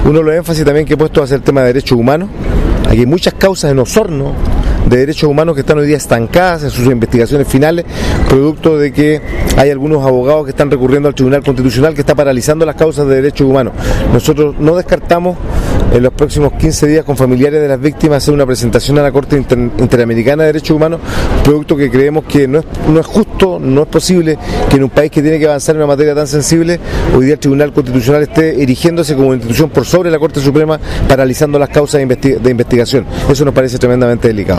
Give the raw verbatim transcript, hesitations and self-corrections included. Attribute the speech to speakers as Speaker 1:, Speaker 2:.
Speaker 1: Uno de los énfasis también que he puesto va a ser el tema de derechos humanos. Aquí hay muchas causas en Osorno de derechos humanos que están hoy día estancadas en sus investigaciones finales, producto de que hay algunos abogados que están recurriendo al Tribunal Constitucional que está paralizando las causas de derechos humanos. Nosotros no descartamos en los próximos quince días con familiares de las víctimas hacer una presentación a la Corte Inter- Interamericana de Derechos Humanos, producto que creemos que no es, no es justo, no es posible que en un país que tiene que avanzar en una materia tan sensible, hoy día el Tribunal Constitucional esté erigiéndose como institución por sobre la Corte Suprema, paralizando las causas de, investi- de investigación. Eso nos parece tremendamente delicado.